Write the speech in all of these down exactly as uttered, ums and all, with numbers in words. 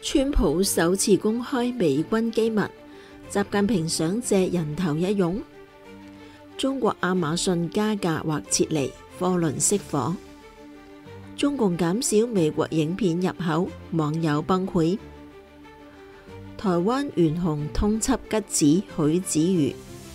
川普首次公開美軍機密，習近平想借人頭一勇。中國亞馬遜加價或撤離，貨輪熄火。中共減少美國影片入口，網友崩潰。台灣懸紅通緝吉子許子瑜。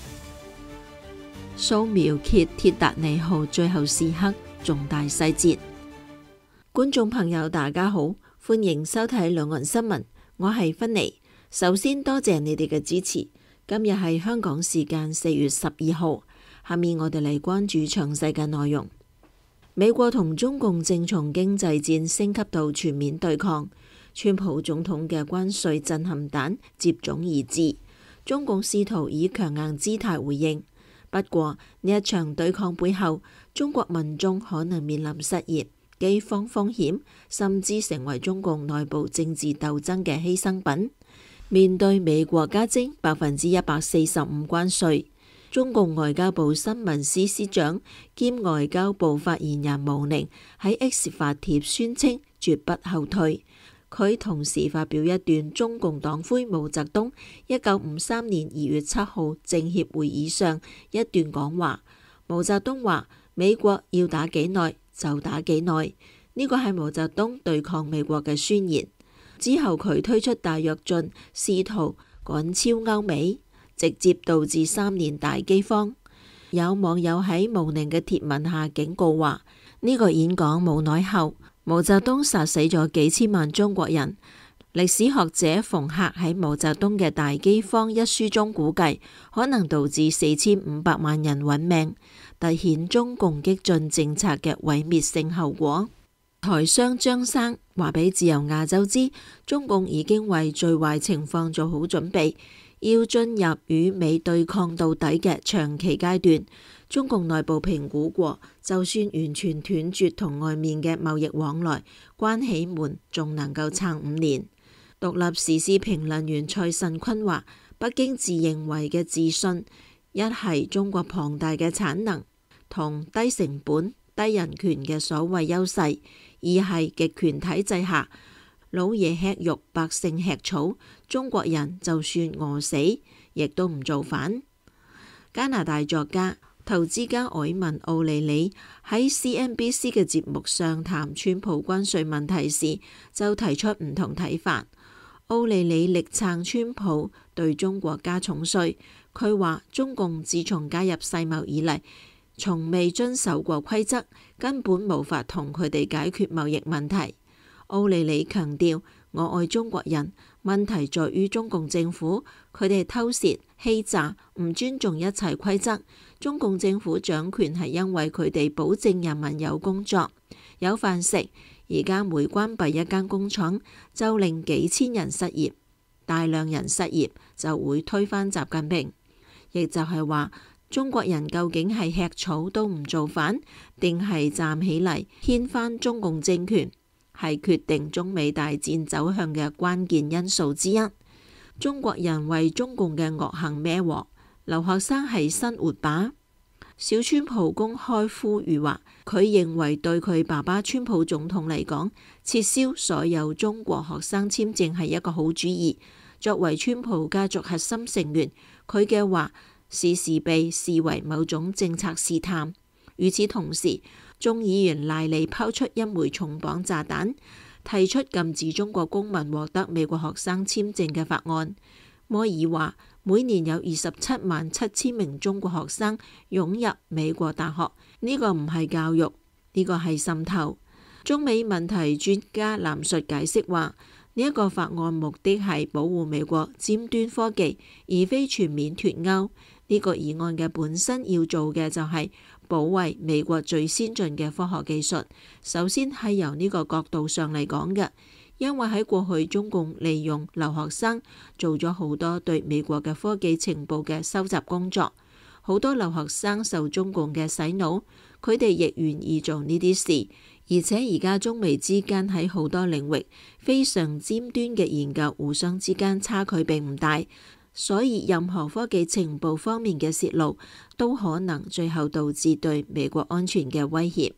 掃描揭鐵達尼號最後時刻重大細節。觀眾朋友大家好，歡迎收睇兩岸新聞，我係芬妮。首先多謝你哋嘅支持。今日係香港時間四月十二號，下面我哋嚟關注詳細嘅內容。美國同中共正從經濟戰升級到全面對抗，川普總統嘅關稅震撼彈接踵而至，中共試圖以強硬姿態回應。不過呢一場對抗背後，中國民眾可能面臨失業、饑荒風險，甚至成為中共內部政治鬥爭嘅犧牲品。面對美國加徵百分之一百四十五關稅，中共外交部新聞司司長兼外交部發言人毛寧喺 X 發帖宣稱絕不後退。佢同時發表一段中共黨魁毛澤東一九五三年二月七號政協會議上一段講話。毛澤東話：美國要打幾耐就打幾耐，呢個係毛澤東對抗美國嘅宣言。之後佢推出大躍進，試圖趕超歐美，直接導致三年大饑荒。有網友喺毛寧嘅帖文下警告話：呢個演講冇耐後，毛澤東殺死咗幾千萬中國人。歷史學者馮克喺毛澤東嘅大饑荒一書中估計，可能導致四千五百萬人殞命，凸顯中共激進政策嘅毀滅性後果。台商張生話俾自由亞洲知，中共已經為最壞情況做好準備，要進入與美對抗到底嘅長期階段。中共內部評估過，就算完全斷絕同外面嘅貿易往來，關起門仲能夠撐五年。獨立時事評論員蔡慎坤話：北京自認為嘅自信，一係中國龐大嘅產能同低成本、低人權嘅所謂優勢，二係極權體制下，老爺吃肉，百姓吃草，中國人就算餓死，亦都唔造反。加拿大作家、投資家凱文奧利里喺 C N B C 嘅節目上談川普關稅問題時，就提出唔同睇法。奧利里力撐川普對中國加重稅，佢話中共自從加入世貿以嚟，從未遵守過規則，根本無法同佢哋解決貿易問題。奧利里強調：我愛中國人，問題在於中共政府，佢哋偷竊、欺詐，唔尊重一切規則。中共政府掌權係因為佢哋保證人民有工作、有飯食。而家每關閉一間工廠，就令幾千人失業，大量人失業就會推翻習近平。亦就係話，中國人究竟係吃草都唔造反，定係站起嚟掀翻中共政權，係決定中美大戰走向嘅關鍵因素之一。中國人為中共嘅惡行孭鑊，留學生係新活靶。小川普公開呼籲話，佢認為對佢爸爸川普總統嚟講，撤銷所有中國學生簽證係一個好主意。作為川普家族核心成員，佢嘅話時時被視為某種政策試探。與此同時，眾議員賴利拋出一枚重磅炸彈，提出禁止中國公民獲得美國學生簽證嘅法案。摩爾話，每年有二十七萬七千名中國學生湧入美國大學，呢個唔係教育，呢個係滲透。中美問題專家藍述解釋話，呢一個法案目的係保護美國尖端科技，而非全面脫歐。呢個議案嘅本身要做嘅就係保衛美國最先進嘅科學技術。首先係由呢個角度上嚟講嘅。因為喺過去中共利用留學生做咗好多對美國嘅科技情報嘅收集工作，好多留學生受中共嘅洗腦，佢哋亦願意做呢啲事。而且而家中美之間喺好多領域非常尖端嘅研究，互相之間差距並唔大，所以任何科技情報方面嘅洩露都可能最後導致對美國安全嘅威脅。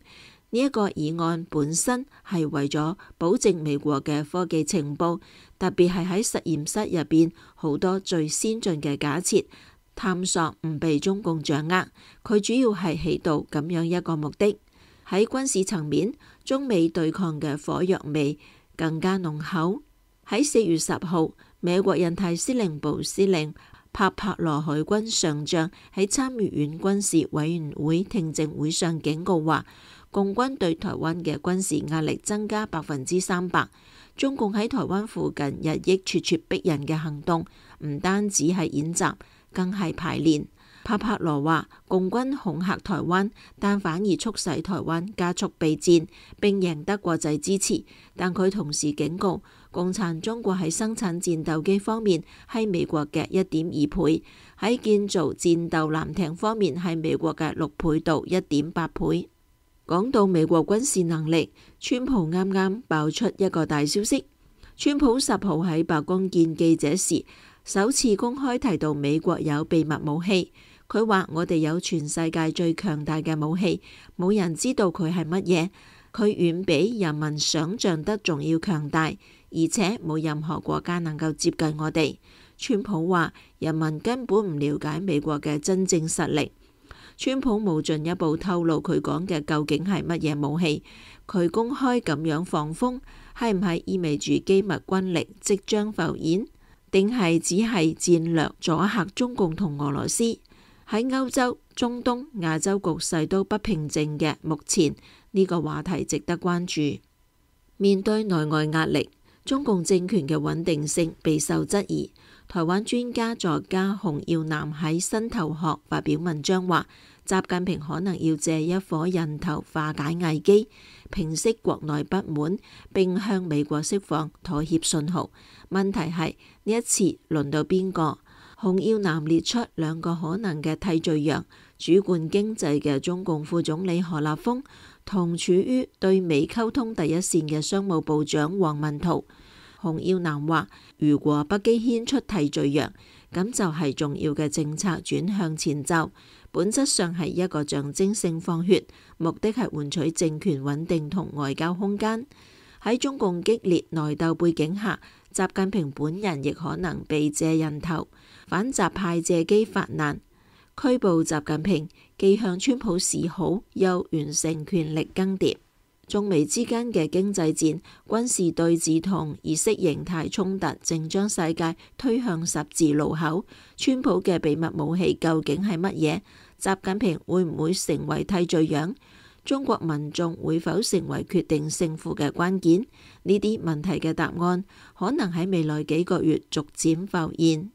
呢一個議案本身係為咗保證美國嘅科技情報，特別係喺實驗室入邊好多最先進嘅假設探索唔被中共掌握。佢主要係起到咁樣一個目的。喺軍事層面，中美對抗嘅火藥味更加濃厚。喺四月十號，美國印太司令部司令帕帕羅海軍上將喺參議院軍事委員會聽證會上警告話，共軍對台灣嘅軍事壓力增加百分之三百。中共喺台灣附近日益咄咄逼人嘅行動，唔單止係演習，更係排練。帕帕羅話，共軍恐嚇台灣，但反而促使台灣加速備戰，並贏得國際支持。但佢同時警告，共產中國喺生產戰鬥機方面係美國嘅一點二倍，喺建造戰鬥艦艇方面係美國嘅六倍到一點八倍。講到美國軍事能力，川普啱啱爆出一個大消息。川普十號喺白宮見記者時，首次公開提到美國有秘密武器。佢話：我哋有全世界最強大嘅武器，冇人知道佢係乜嘢。佢遠比人民想象得仲要強大，而且冇任何國家能夠接近我哋。川普話：人民根本唔了解美國嘅真正實力。川普冇進一步透露佢講嘅究竟係乜嘢武器。佢公開咁樣放風，係唔係意味住機密軍力即將浮現，定係只係戰略阻嚇中共同俄羅斯？喺歐洲、中東、亞洲局勢都不平靜嘅目前，呢個話題值得關注。面對內外壓力，中共政權嘅穩定性備受質疑。台灣專家作家洪耀南喺新頭殼發表文章話，習近平可能要借一顆人頭化解危機，平息國內不滿，並向美國釋放妥協信號。問題係呢一次輪到邊個？洪耀南列出兩個可能嘅替罪羊：主管經濟嘅中共副總理何立峰，同處於對美溝通第一線嘅商務部長王文濤。洪耀南話：如果北京牽出替罪羊，咁就係重要嘅政策轉向前奏，本質上係一個象徵性放血，目的係換取政權穩定同外交空間。喺中共激烈內鬥背景下，習近平本人亦可能被借人頭，反習派借機發難，拘捕習近平，既向川普示好，又完成權力更迭。中美之間嘅經濟戰、軍事對峙同意識形態衝突，正將世界推向十字路口。川普嘅秘密武器究竟係乜嘢？習近平會唔會成為替罪羊？中國民眾會否成為決定勝負嘅關鍵？呢啲問題嘅答案可能喺未來幾個月逐漸浮現。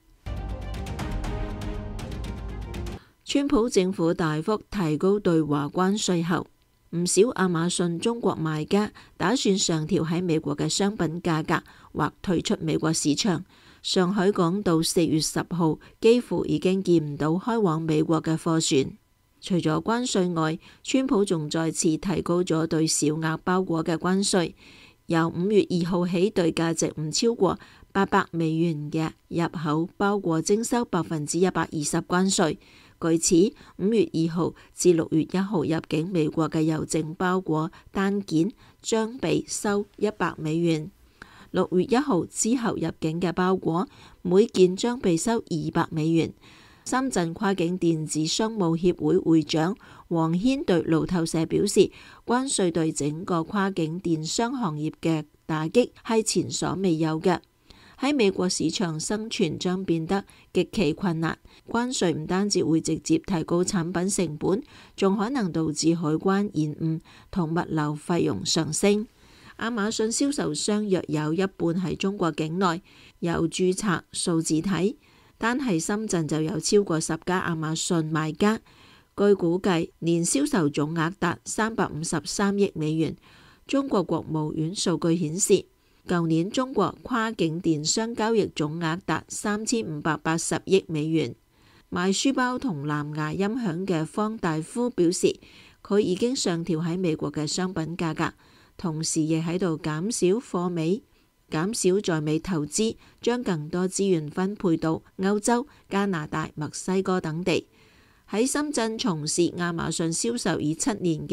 川普政府大幅提高對華關稅後，唔少亞馬遜中國賣家打算上調喺美國嘅商品價格，或退出美國市場。上海港到四月十號幾乎已經見唔到開往美國嘅貨船。除咗關稅外，川普仲再次提高咗對小額包裹嘅關稅，由五月二號起對價值唔超過八百美元嘅入口包裹徵收百分之一百二十關稅。據此，五月二號至六月一號入境美國嘅郵政包裹單件將被收一百美元；六月一號之後入境嘅包裹每件將被收二百美元。深圳跨境電子商務協會會長黃軒對路透社表示，關稅對整個跨境電商行業嘅打擊係前所未有嘅，喺美國市場生存將變得極其困難。關稅唔單止會直接提高產品成本，仲可能導致海關延誤同物流費用上升。亞馬遜銷售商約有一半喺中國境內有註冊數字體。單係深圳就有超過十家亞馬遜賣家，據估計年銷售總額達三百五十三億美元。中國國務院數據顯示，舊年中國跨境電商交易總額達三千五百八十億美元。賣書包同藍牙音響嘅方大夫表示，佢已經上調喺美國嘅商品價格，同時亦喺度減少貨尾。減少在美投資，將更多資源分配到歐洲、加拿大、墨西哥等地。喺深圳從事亞馬遜銷售已七年嘅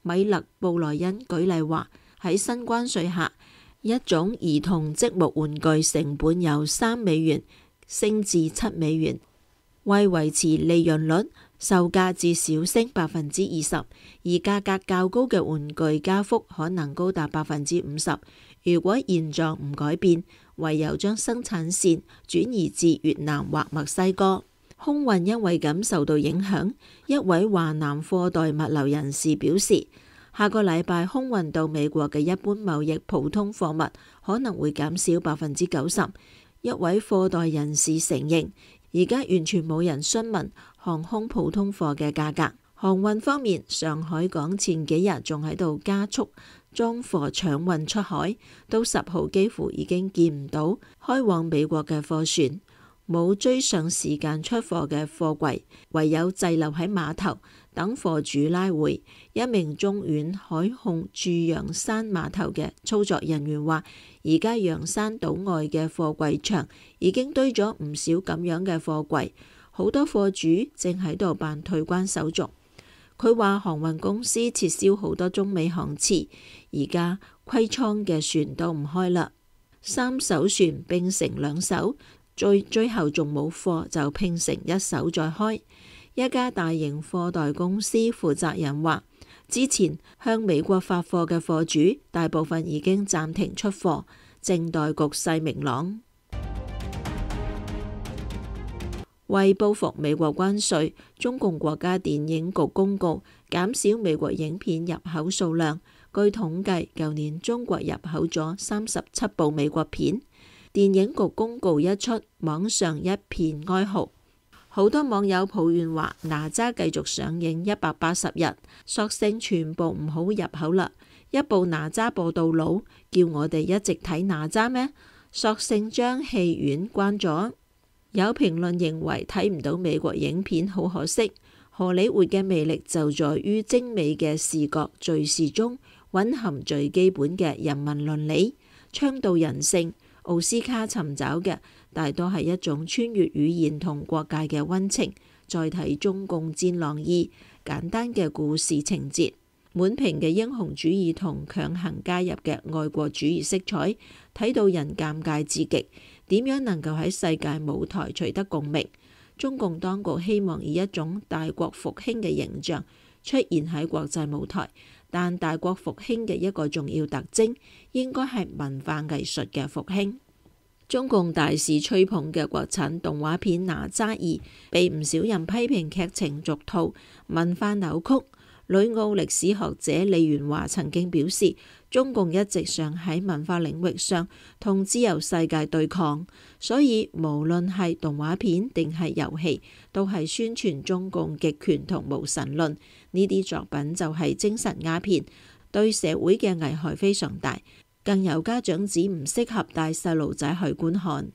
米勒布萊恩舉例話，喺新關稅下，一種兒童積木玩具成本由三美元升至七美元，為維持利潤率，售價至少升百分之二十，而價格較高嘅玩具加幅可能高達百分之五十。如果現狀唔改變，唯有將生產線轉移至越南或墨西哥。空運因為咁受到影響，一位華南貨代物流人士表示，下個禮拜空運到美國嘅一般貿易普通貨物可能會減少百分之九十。一位貨代人士承認，而家完全冇人詢問航空普通貨嘅價格。航運方面，上海港前幾日仲喺度加速裝貨搶運出海，到十號幾乎已經見唔到開往美國嘅貨船，冇追上時間出貨嘅貨櫃，唯有滯留喺碼頭等貨主拉回。一名中遠海控駐陽山碼頭嘅操作人員話，而家陽山島外嘅貨櫃場已經堆咗唔少咁樣嘅貨櫃，好多貨主正喺度辦退關手續。佢話航運公司撤銷好多中美航次，而家虧倉嘅船都唔開啦，三艘船並成兩艘，最最後仲冇貨就拼成一艘再開。一家大型貨代公司負責人話，之前向美國發貨嘅貨主大部分已經暫停出貨，靜待局勢明朗。為報復美國關稅，中共國家電影局公告減少美國影片入口數量。據統計，舊年中國入口咗三十七部美國片。電影局公告一出，網上一片哀嚎。好多網友抱怨話，哪吒繼續上映一百八十日，索性全部唔好入口啦。一部哪吒播到老，叫我哋一直睇哪吒咩？索性將戲院關咗。有評論認為睇唔到美國影片好可惜，荷里活嘅魅力就在於精美嘅視覺敘事中蘊含最基本嘅人民倫理，倡導人性。奧斯卡尋找嘅大多係一種穿越語言同國界嘅溫情。再睇中共戰狼二，簡單嘅故事情節，滿屏嘅英雄主義同強行加入嘅愛國主義色彩，睇到人尷尬至極。點樣能夠喺世界舞台取得共鳴？中共當局希望以一種大國復興嘅形象出現喺國際舞台，但大國復興嘅一個重要特徵應該係文化藝術嘅復興。中共大肆吹捧嘅國產動畫片《哪吒二》被唔少人批評劇情俗套、文化扭曲。旅澳歷史學者李元華曾經表示，中共一直想喺文化領域上同自由世界對抗，所以無論係動畫片定係遊戲，都係宣傳中共極權同無神論。呢啲作品就係精神鴉片，對社會嘅危害非常大。更有家長指唔適合帶細路仔去觀看。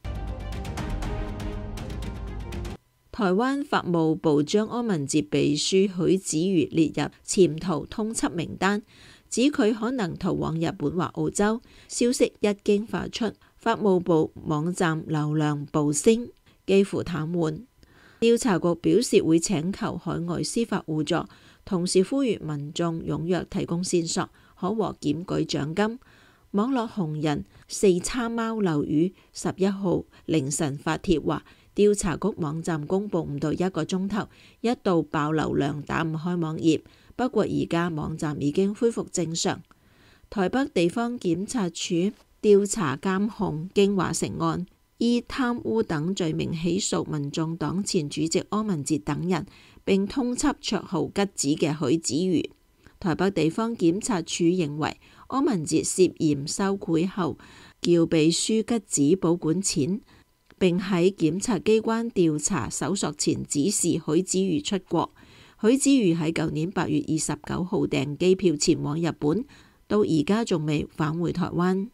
台灣法務部將柯文哲秘書許子瑜列入潛逃通緝名單，指佢可能逃往日本或澳洲。消息一經發出，法務部網站流量暴升，幾乎癱瘓。調查局表示會請求海外司法互助，同時呼籲民眾踴躍提供線索，可獲檢舉獎金。網絡紅人四叉貓劉宇十一號凌晨發帖話，調查局網站公佈唔到一個鐘頭，一度爆流量，打唔開網頁。不過而家網站已經恢復正常。台北地方檢察署調查監控京華城案，以貪污等罪名起訴民眾黨前主席柯文哲等人，並通緝綽號吉子嘅許子瑜。台北地方檢察署認為，柯文哲涉嫌收賄後叫秘書吉子保管錢，並喺檢察機關調查搜索前指示許子瑜出國。許子瑜喺舊年八月二十九號訂機票前往日本，到而家仲未返回台灣。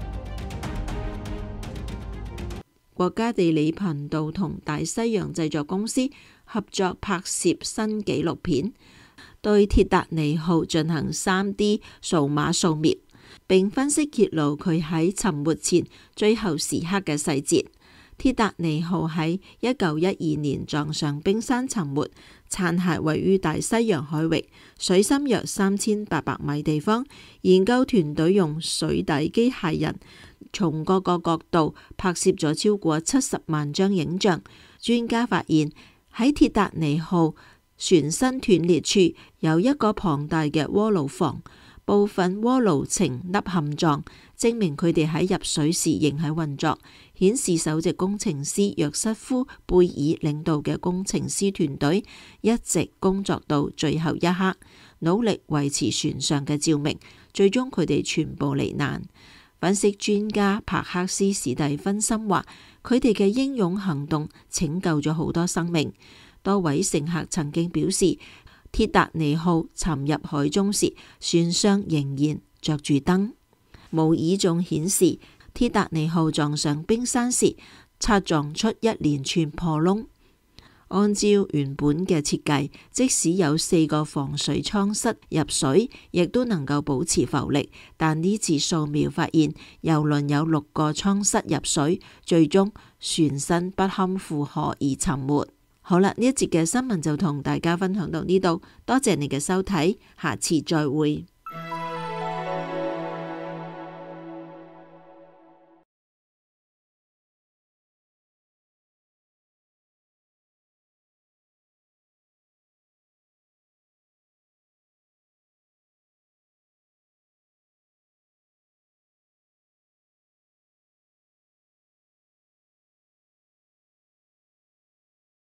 國家地理頻道同大西洋製作公司合作拍攝新紀錄片，對鐵達尼號進行三 D 數碼掃描，並分析揭露佢喺沉沒前最後時刻嘅細節。鐵達尼號喺一九一二年撞上冰山沉沒， 殘骸位於大西洋海域，水深約三千八百米地方。研究團隊用水底機械人從各個角度拍攝咗超過七十萬張影像。專家發現喺鐵達尼號船身斷裂處有一個龐大嘅鍋爐房，部分鍋爐呈凹陷狀，證明佢哋喺入水時仍喺運作，顯示首席工程師約瑟夫貝爾領導嘅工程師團隊一直工作到最後一刻，努力維持船上嘅照明，最終佢哋全部罹難。分析專家帕克斯史蒂芬森話，佢哋嘅英勇行動拯救咗好多生命。多位乘客曾經表示，鐵達尼號沉入海中時，船上仍然着住燈。模擬仲顯示，鐵達尼號撞上冰山時，擦撞出一連串破窿。按照原本嘅設計，即使有四個防水艙室入水，亦都能夠保持浮力。但呢次掃描發現，郵輪有六個艙室入水，最終船身不堪負荷而沉沒。好啦，呢一節嘅新聞就同大家分享到呢度，多謝你嘅收睇，下次再會。